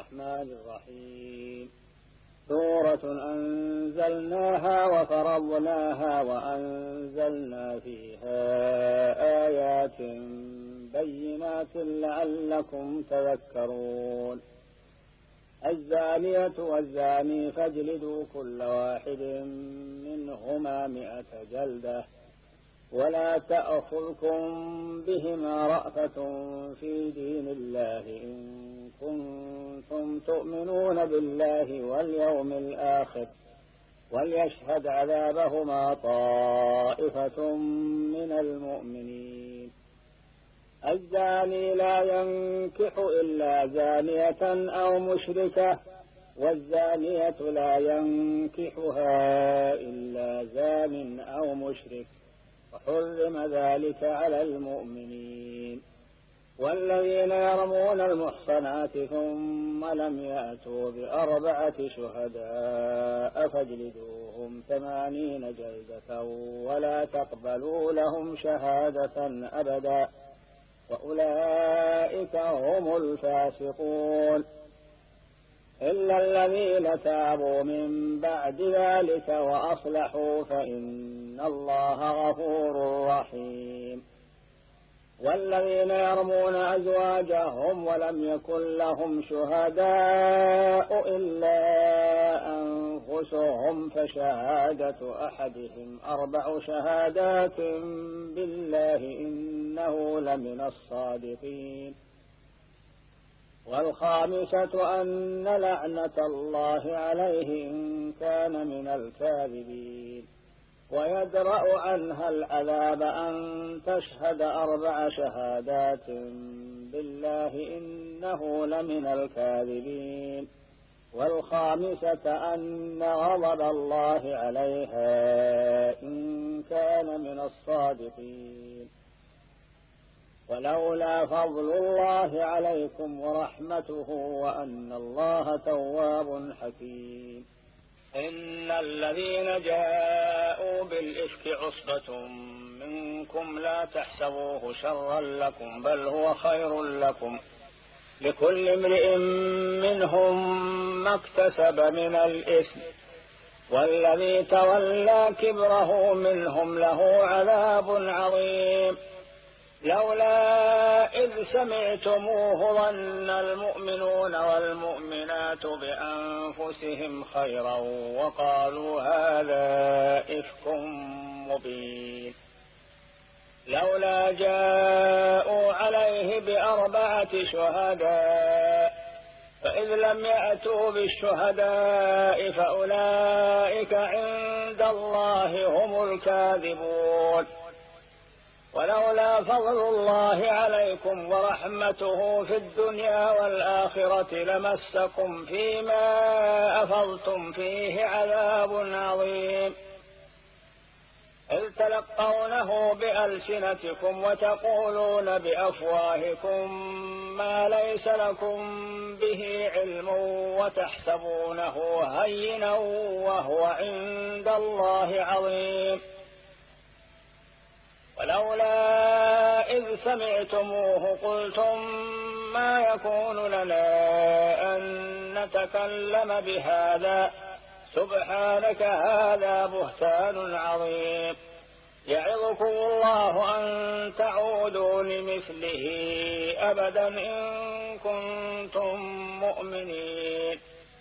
الرحمن الرحيم سورة أنزلناها وفرضناها وأنزلنا فيها آيات بينات لعلكم تذكرون الزانية والزاني فاجلدوا كل واحد منهما 100 جلدة ولا تأخذكم بهما رأفة في دين الله إن كنتم تؤمنون بالله واليوم الآخر وليشهد عذابهما طائفة من المؤمنين الزاني لا ينكح إلا زانية أو مشركة والزانية لا ينكحها إلا زان أو مشرك وحرم ذلك على المؤمنين والذين يرمون المحصنات ثم لم يأتوا ب4 شهداء فاجلدوهم 80 جلدة ولا تقبلوا لهم شهادة أبدا وأولئك هم الفاسقون إلا الذين تابوا من بعد ذلك وأصلحوا فإن الله غفور رحيم والذين يرمون أزواجهم ولم يكن لهم شهداء إلا أنفسهم فشهادة أحدهم 4 شهادات بالله إنه لمن الصادقين والخامسة أن لعنة الله عليه إن كان من الكاذبين ويدرأ عنها العذاب أن تشهد 4 شهادات بالله إنه لمن الكاذبين والخامسة أن غضب الله عليها إن كان من الصادقين ولولا فضل الله عليكم ورحمته وأن الله تواب حكيم إن الذين جاءوا بالإفك عصبة منكم لا تحسبوه شرا لكم بل هو خير لكم لكل امرئ منهم ما اكتسب من الإثم والذي تولى كبره منهم له عذاب عظيم لولا إذ سمعتموه ظن المؤمنون والمؤمنات بأنفسهم خيرا وقالوا هذا إفك مبين لولا جاءوا عليه ب4 شهداء فإذ لم يأتوا بالشهداء فأولئك عند الله هم الكاذبون ولولا فضل الله عليكم ورحمته في الدنيا والآخرة لمسكم فيما أفضتم فيه عذاب عظيم إذ تلقونه بألسنتكم وتقولون بأفواهكم ما ليس لكم به علم وتحسبونه هينا وهو عند الله عظيم ولولا إذ سمعتموه قلتم ما يكون لنا أن نتكلم بهذا سبحانك هذا بهتان عظيم يعظكم الله أن تعودوا لمثله أبدا إن كنتم مؤمنين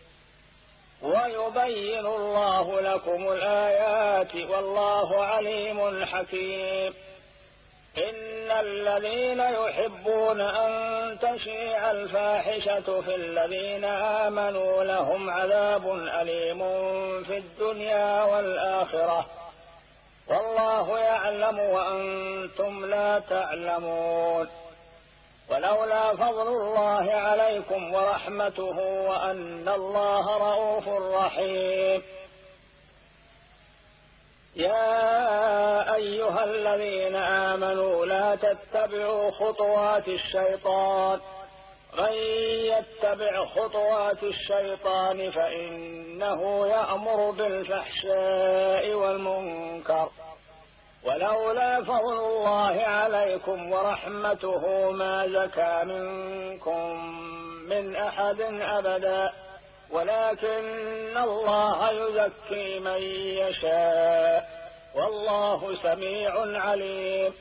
ويبين الله لكم الآيات والله عليم حكيم إن الذين يحبون أن تشيع الفاحشة في الذين آمنوا لهم عذاب أليم في الدنيا والآخرة والله يعلم وأنتم لا تعلمون ولولا فضل الله عليكم ورحمته وأن الله رؤوف رحيم يا أيها الذين آمنوا لا تتبعوا خطوات الشيطان من يتبع خطوات الشيطان فإنه يأمر بالفحشاء والمنكر ولولا فضل الله عليكم ورحمته ما زكى منكم من أحد أبدا، ولكن الله يزكي من يشاء، والله سميع عليم.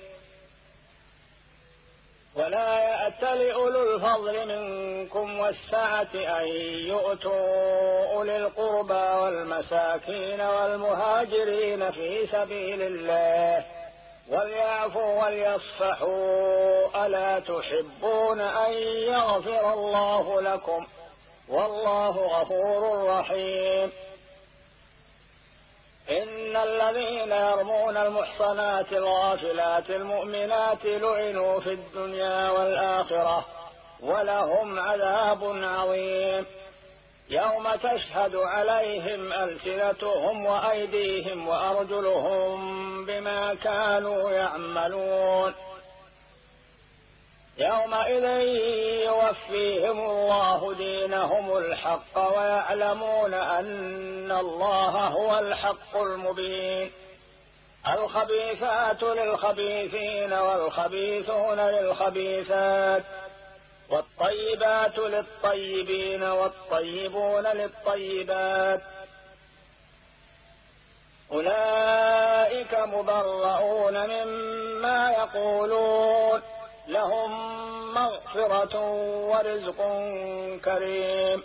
ولا يأتل أولو الفضل منكم والسعة أن يؤتوا أولي القربى والمساكين والمهاجرين في سبيل الله وليعفوا وليصفحوا، ألا تحبون أن يغفر الله لكم، والله غفور رحيم. إن الذين يرمون المحصنات الغافلات المؤمنات لعنوا في الدنيا والآخرة ولهم عذاب عظيم، يوم تشهد عليهم ألسنتهم وأيديهم وأرجلهم بما كانوا يعملون، يومئذ يوفيهم الله دينهم الحق ويعلمون أن الله هو الحق المبين. الخبيثات للخبيثين والخبيثون للخبيثات، والطيبات للطيبين والطيبون للطيبات، أولئك مبرؤون مما يقولون، لهم مغفرة ورزق كريم.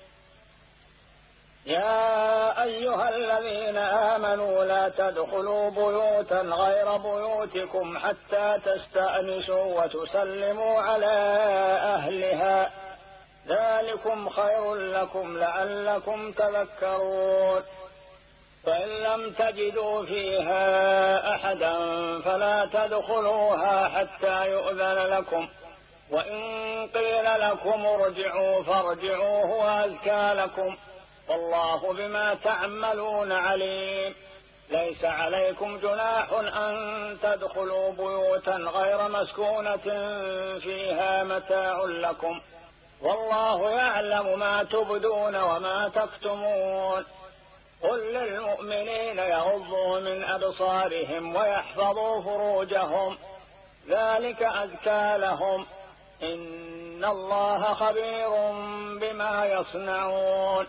يا أيها الذين آمنوا لا تدخلوا بيوتا غير بيوتكم حتى تستأنسوا وتسلموا على أهلها، ذلكم خير لكم لعلكم تذكرون. فإن لم تجدوا فيها أحدا فلا تدخلوها حتى يؤذن لكم، وإن قيل لكم ارجعوا فارجعوا هو أزكى لكم، والله بما تعملون عليم. ليس عليكم جناح أن تدخلوا بيوتا غير مسكونة فيها متاع لكم، والله يعلم ما تبدون وما تكتمون. قل للمؤمنين يغضوا من أبصارهم ويحفظوا فروجهم، ذلك أزكى لهم، إن الله خبير بما يصنعون.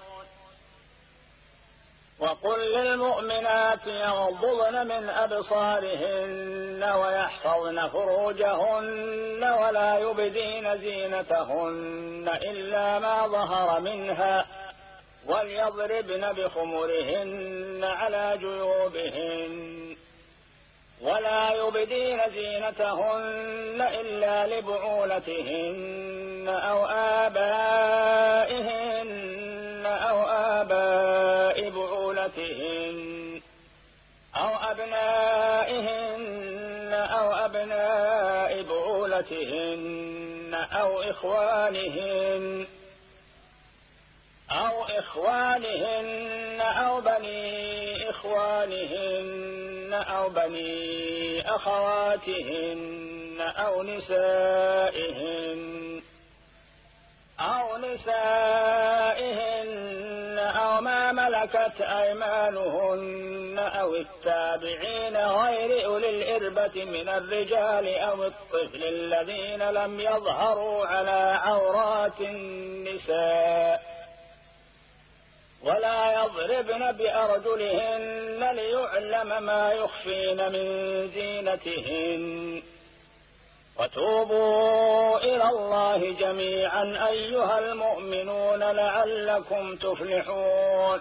وقل للمؤمنات يغضضن من أبصارهن ويحفظن فروجهن ولا يبدين زينتهن إلا ما ظهر منها، وليضربن بخمرهن على جيوبهن، ولا يبدين زينتهن إلا لبعولتهن أو آبائهن أو آباء بعولتهن أو أبنائهن أو أبناء بعولتهن أو إخوانهن أو بني إخوانهن أو بني أخواتهن أو نسائهن أو ما ملكت أيمانهن أو التابعين غير أولي الإربة من الرجال أو الطفل الذين لم يظهروا على عورات النساء، ولا يضربن بأرجلهن ليعلم ما يخفين من زينتهن. وتوبوا إلى الله جميعا أيها المؤمنون لعلكم تفلحون.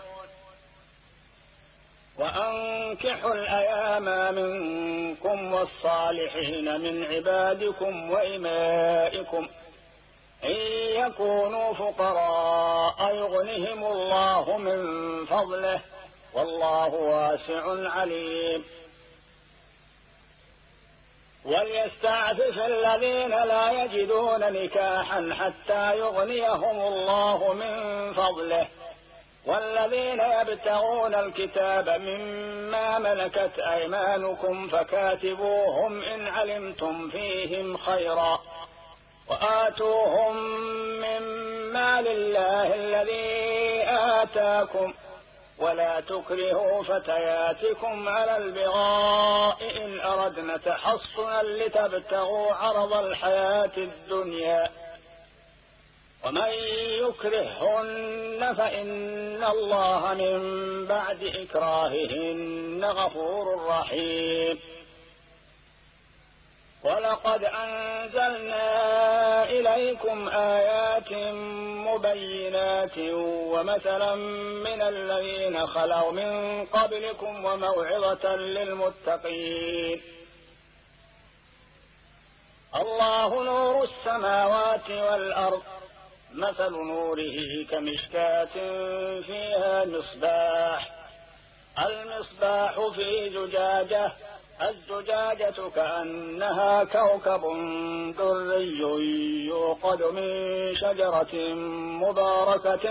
وأنكحوا الأيام منكم والصالحين من عبادكم وإمائكم إن يكونوا فقراء يغنهم الله من فضله، والله واسع عليم. وليستعفف الذين لا يجدون نكاحا حتى يغنيهم الله من فضله، والذين يبتغون الكتاب مما ملكت أيمانكم فكاتبوهم إن علمتم فيهم خيرا، وآتوهم من مال الله الذي آتاكم، ولا تكرهوا فتياتكم على البغاء إن أردنا تحصنا لتبتغوا عرض الحياة الدنيا، ومن يكرههن فإن الله من بعد إكراههن غفور رحيم. ولقد أنزلنا إليكم آيات مبينات ومثلا من الذين خلوا من قبلكم وموعظة للمتقين. الله نور السماوات والأرض، مثل نوره كمشكاة فيها مصباح، المصباح في زجاجة، الزجاجة كأنها كوكب دري يوقد من شجرة مباركة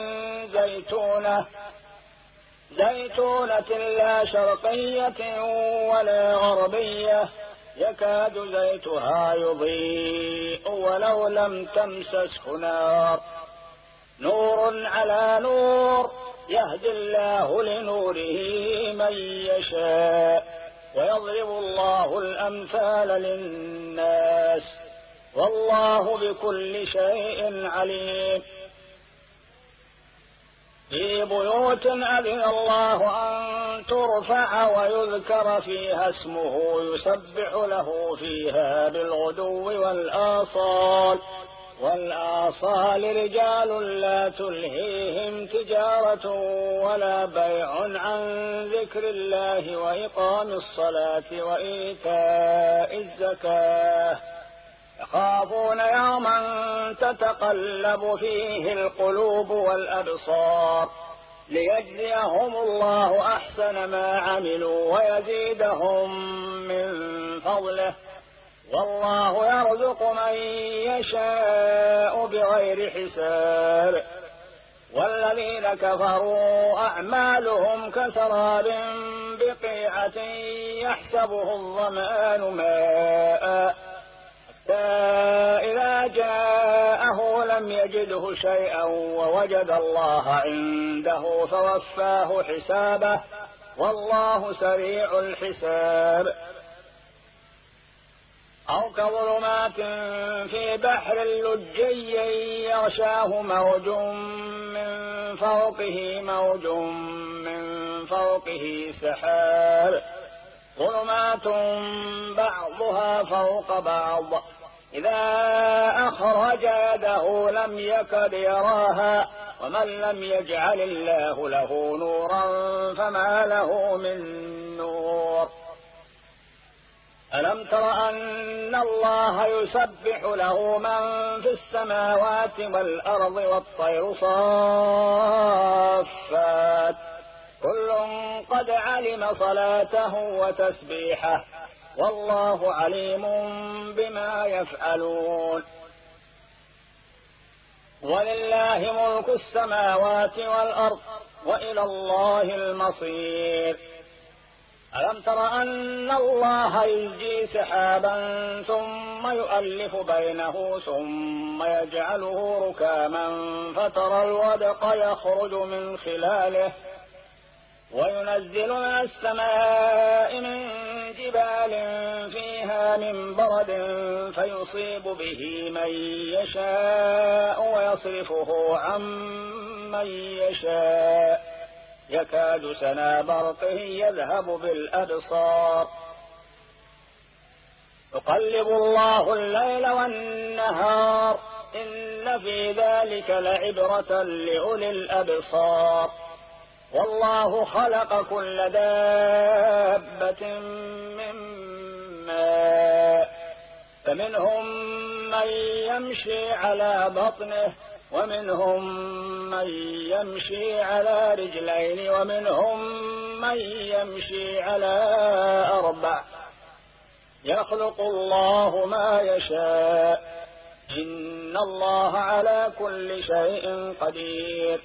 زيتونة لا شرقية ولا غربية، يكاد زيتها يضيء ولو لم تمسسه نار، نور على نور، يهدي الله لنوره من يشاء، ويضرب الله الأمثال للناس، والله بكل شيء عليم. في بيوت أذن الله أن ترفع ويذكر فيها اسمه يسبح له فيها بالغدو والآصال رجال لا تلهيهم تجارة ولا بيع عن ذكر الله وإقام الصلاة وإيتاء الزكاة، يخافون يوما تتقلب فيه القلوب والأبصار، ليجزيهم الله أحسن ما عملوا ويزيدهم من فضله، والله يرزق من يشاء بغير حساب. والذين كفروا أعمالهم كسراب بقيعة يحسبه الظمآن ماء حتى إذا جاءه لم يجده شيئا ووجد الله عنده فوفاه حسابه، والله سريع الحساب. أو كظلمات في بحر لجي يغشاه موج من فوقه سحاب، ظلمات بعضها فوق بعض، إذا أخرج يده لم يكد يراها، ومن لم يجعل الله له نورا فما له من نور. ألم تر أن الله يسبح له من في السماوات والأرض والطير صافات، كل قد علم صلاته وتسبيحه، والله عليم بما يفعلون. ولله ملك السماوات والأرض وإلى الله المصير. ألم تر أن الله يزجي سحابا ثم يؤلف بينه ثم يجعله ركاما فترى الودق يخرج من خلاله، وينزل من السماء من جبال فيها من برد فيصيب به من يشاء ويصرفه عن من يشاء، يكاد سنا برقه يذهب بالأبصار، يقلب الله الليل والنهار، إن في ذلك لعبرة لأولي الأبصار. والله خلق كل دابة من ماء، فمنهم من يمشي على بطنه، ومنهم من يمشي على رجلين، ومنهم من يمشي على أربع، يخلق الله ما يشاء، إن الله على كل شيء قدير.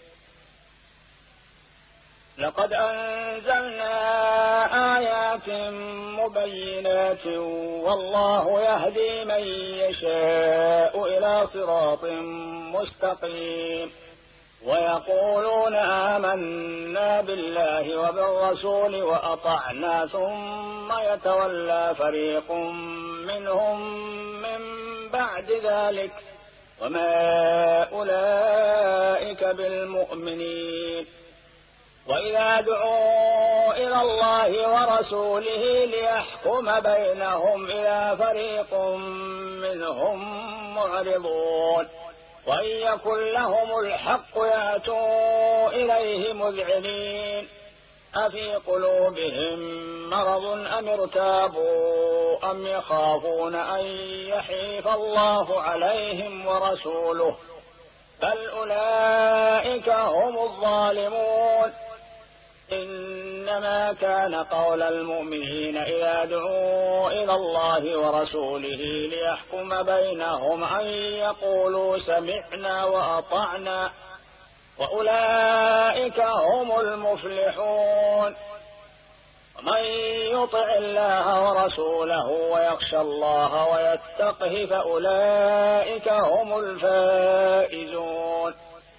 لقد أنزلنا آيات مبينات والله يهدي من يشاء إلى صراط مستقيم. ويقولون آمنا بالله وبالرسول وأطعنا ثم يتولى فريق منهم من بعد ذلك وما أولئك بالمؤمنين. وإذا دعوا إلى الله ورسوله ليحكم بينهم إذا فريق منهم معرضون وإن يكن لهم الحق يأتوا إليه مذعنين أفي قلوبهم مرض أم ارتابوا أم يخافون أن يحيف الله عليهم ورسوله بل أولئك هم الظالمون. إنما كان قول المؤمنين إذا دعوا إلى الله ورسوله ليحكم بينهم أن يقولوا سمعنا وأطعنا وأولئك هم المفلحون. ومن يطع الله ورسوله ويخشى الله ويتقه فأولئك هم الفائزون.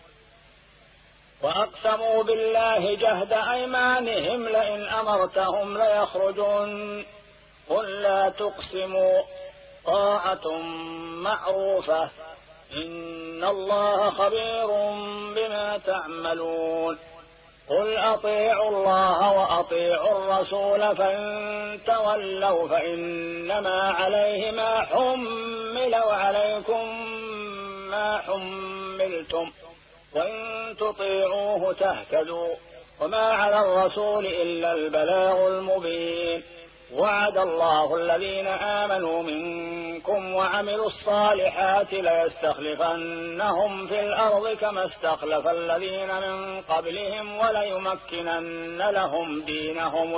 وأقسموا بالله جهد أيمانهم لئن أمرتهم ليخرجون قل لا تقسموا طاعة معروفة إن الله خبير بما تعملون. قل أطيعوا الله وأطيعوا الرسول فإن تولوا فإنما عليه ما حمل وعليكم ما حملتم وإن تطيعوه تهتدوا وما على الرسول إلا البلاغ المبين. وعد الله الذين آمنوا منكم وعملوا الصالحات ليستخلفنهم في الأرض كما استخلف الذين من قبلهم وليمكنن لهم دينهم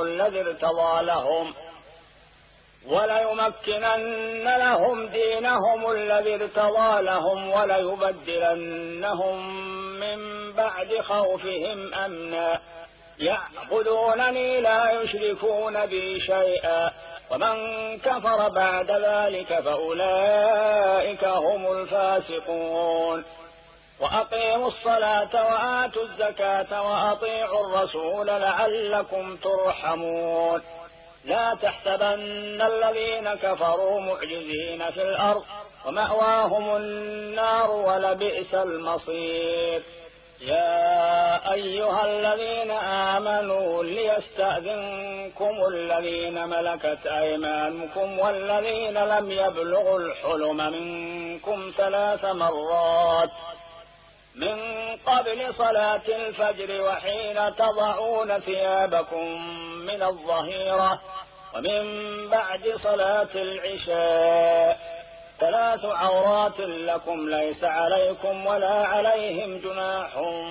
الذي ارتضى لهم وليبدلنهم من بعد خوفهم أمنا يعبدونني لا يشركون بي شيئا ومن كفر بعد ذلك فأولئك هم الفاسقون. وأقيموا الصلاة وآتوا الزكاة وأطيعوا الرسول لعلكم ترحمون. لا تحسبن الذين كفروا معجزين في الأرض ومأواهم النار ولبئس المصير. يا أيها الذين آمنوا ليستأذنكم الذين ملكت أيمانكم والذين لم يبلغوا الحلم منكم 3 مرات من قبل صلاة الفجر وحين تضعون ثيابكم من الظهيرة ومن بعد صلاة العشاء 3 عورات لكم ليس عليكم ولا عليهم جناح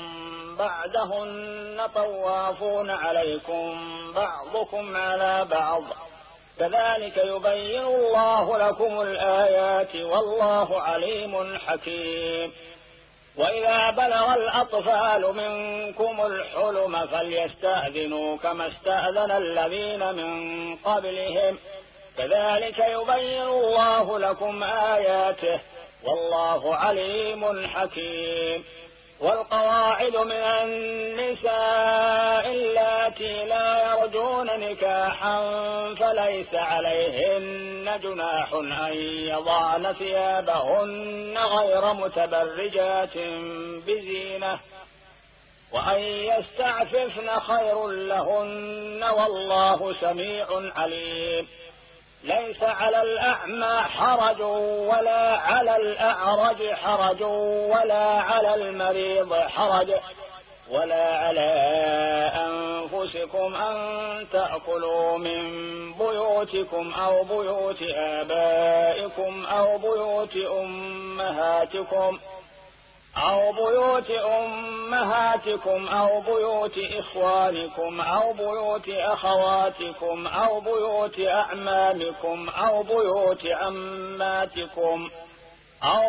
بعدهن طوافون عليكم بعضكم على بعض كذلك يبين الله لكم الآيات والله عليم حكيم. وإذا بلغ الأطفال منكم الحلم فليستأذنوا كما استأذن الذين من قبلهم كذلك يبين الله لكم آياته والله عليم حكيم. والقواعد من النساء اللاتي لا يرجون نكاحا فليس عليهن جناح أن يضعن ثيابهن غير متبرجات بزينة وأن يستعففن خير لهن والله سميع عليم. ليس على الأعمى حرج ولا على الأعرج حرج ولا على المريض حرج ولا على أنفسكم أن تأكلوا من بيوتكم أو بيوت آبائكم أو بيوت أمهاتكم أو بيوت إخوانكم أو بيوت أخواتكم أو بيوت أعمامكم أو بيوت عماتكم أو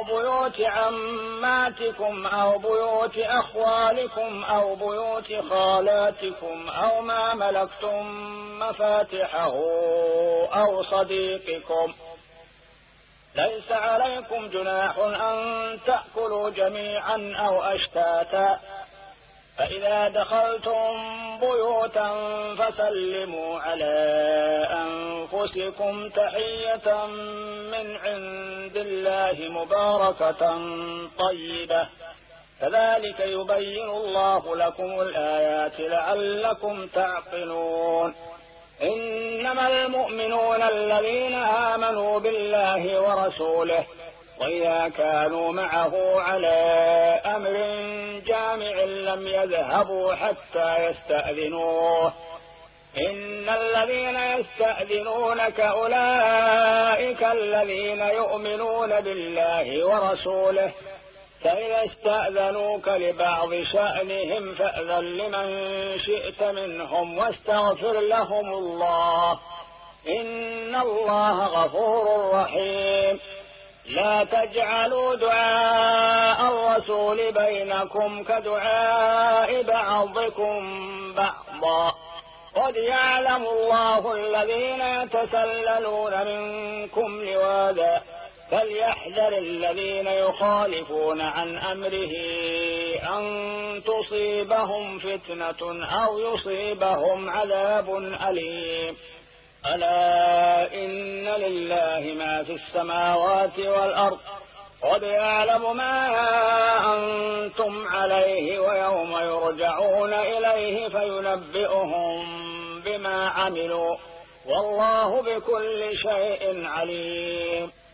بيوت أخوالكم أو بيوت خالاتكم أو ما ملكتم مفاتحه أو صديقكم. ليس عليكم جناح أن تأكلوا جميعا أو أشتاتا فإذا دخلتم بيوتا فسلموا على أنفسكم تحية من عند الله مباركة طيبة كذلك يبين الله لكم الآيات لعلكم تعقلون إنما المؤمنون الذين آمنوا بالله ورسوله وإذا كانوا معه على أمر جامع لم يذهبوا حتى يستأذنوه إن الذين يستأذنونك أولئك الذين يؤمنون بالله ورسوله فإذا استأذنوك لبعض شأنهم فأذن لمن شئت منهم واستغفر لهم الله إن الله غفور رحيم لا تجعلوا دعاء الرسول بينكم كدعاء بعضكم بعضا قد يعلم الله الذين يتسللون منكم لواذا فليحذر الذين يخالفون عن أمره أن تصيبهم فتنة أو يصيبهم عذاب أليم ألا إن لله ما في السماوات والأرض قد يعلم ما أنتم عليه ويوم يرجعون إليه فينبئهم بما عملوا والله بكل شيء عليم